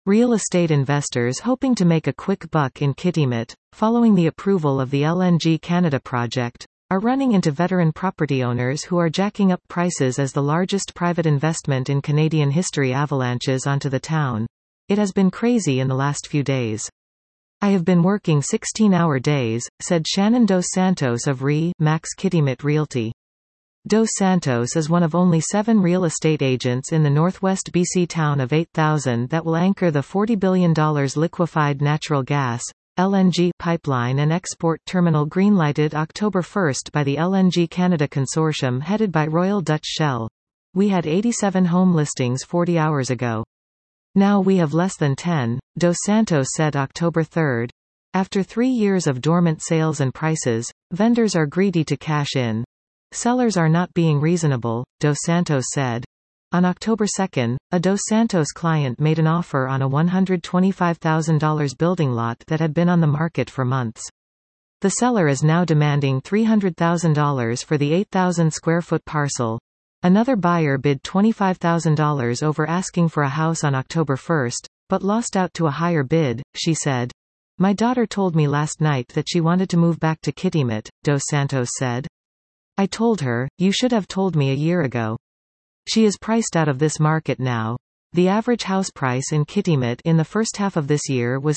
Real estate investors hoping to make a quick buck in Kitimat, following the approval of the LNG Canada project, are running into veteran property owners who are jacking up prices as the largest private investment in Canadian history avalanches onto the town. It has been crazy in the last few days. I have been working 16-hour days, said Shannon Dos Santos of Max Kitimat Realty. Dos Santos is one of only 7 real estate agents in the northwest BC town of 8,000 that will anchor the $40 billion liquefied natural gas (LNG) pipeline and export terminal greenlighted October 1 by the LNG Canada consortium headed by Royal Dutch Shell. We had 87 home listings 40 hours ago. Now we have less than 10, Dos Santos said October 3. After 3 years of dormant sales and prices, vendors are greedy to cash in. Sellers are not being reasonable, Dos Santos said. On October 2, a Dos Santos client made an offer on a $125,000 building lot that had been on the market for months. The seller is now demanding $300,000 for the 8,000 square foot parcel. Another buyer bid $25,000 over asking for a house on October 1, but lost out to a higher bid, she said. My daughter told me last night that she wanted to move back to Kitimat, Dos Santos said. I told her, you should have told me a year ago. She is priced out of this market now. The average house price in Kitimat in the first half of this year was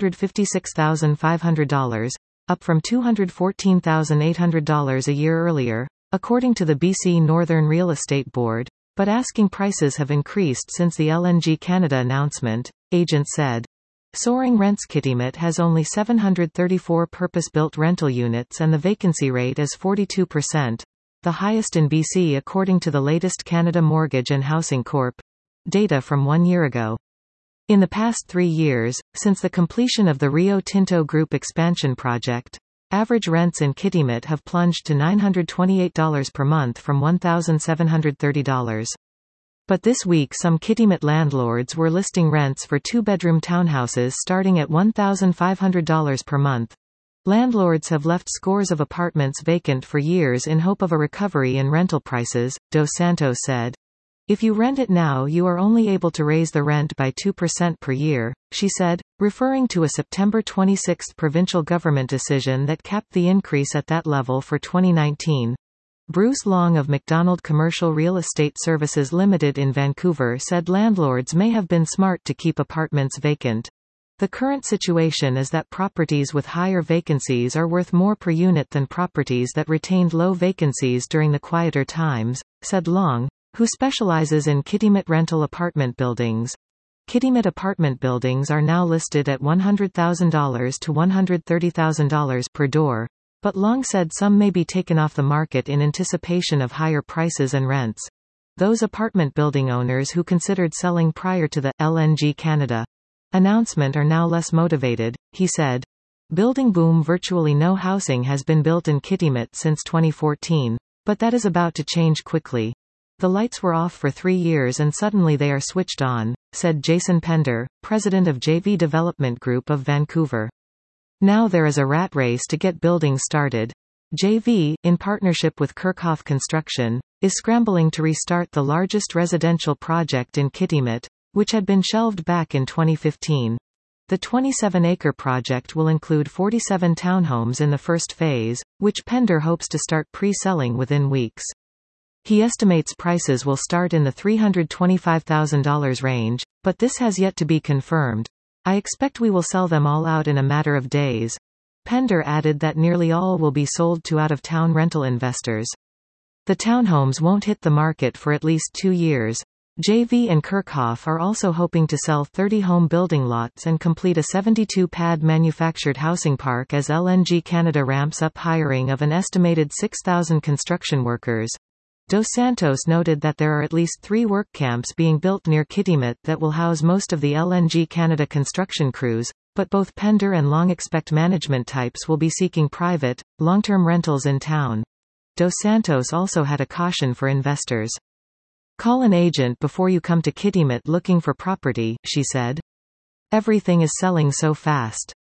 $256,500, up from $214,800 a year earlier, according to the BC Northern Real Estate Board, but asking prices have increased since the LNG Canada announcement, agents said. Soaring rents. Kitimat has only 734 purpose-built rental units and the vacancy rate is 42%, the highest in BC according to the latest Canada Mortgage and Housing Corp. data from 1 year ago. In the past 3 years, since the completion of the Rio Tinto Group expansion project, average rents in Kitimat have plunged to $928 per month from $1,730. But this week some Kitimat landlords were listing rents for 2-bedroom townhouses starting at $1,500 per month. Landlords have left scores of apartments vacant for years in hope of a recovery in rental prices, Dos Santos said. If you rent it now you are only able to raise the rent by 2% per year, she said, referring to a September 26 provincial government decision that capped the increase at that level for 2019. Bruce Long of McDonald Commercial Real Estate Services Limited in Vancouver said landlords may have been smart to keep apartments vacant. The current situation is that properties with higher vacancies are worth more per unit than properties that retained low vacancies during the quieter times, said Long, who specializes in Kitimat rental apartment buildings. Kitimat apartment buildings are now listed at $100,000 to $130,000 per door. But Long said some may be taken off the market in anticipation of higher prices and rents. Those apartment building owners who considered selling prior to the LNG Canada announcement are now less motivated, he said. Building boom. Virtually no housing has been built in Kitimat since 2014, but that is about to change quickly. The lights were off for 3 years and suddenly they are switched on, said Jason Pender, president of JV Development Group of Vancouver. Now there is a rat race to get buildings started. JV, in partnership with Kirchhoff Construction, is scrambling to restart the largest residential project in Kitimat, which had been shelved back in 2015. The 27-acre project will include 47 townhomes in the first phase, which Pender hopes to start pre-selling within weeks. He estimates prices will start in the $325,000 range, but this has yet to be confirmed. I expect we will sell them all out in a matter of days. Pender added that nearly all will be sold to out-of-town rental investors. The townhomes won't hit the market for at least 2 years. JV and Kirchhoff are also hoping to sell 30 home building lots and complete a 72-pad manufactured housing park as LNG Canada ramps up hiring of an estimated 6,000 construction workers. Dos Santos noted that there are at least 3 work camps being built near Kitimat that will house most of the LNG Canada construction crews, but both Pender and Long expect management types will be seeking private, long-term rentals in town. Dos Santos also had a caution for investors. Call an agent before you come to Kitimat looking for property, she said. Everything is selling so fast.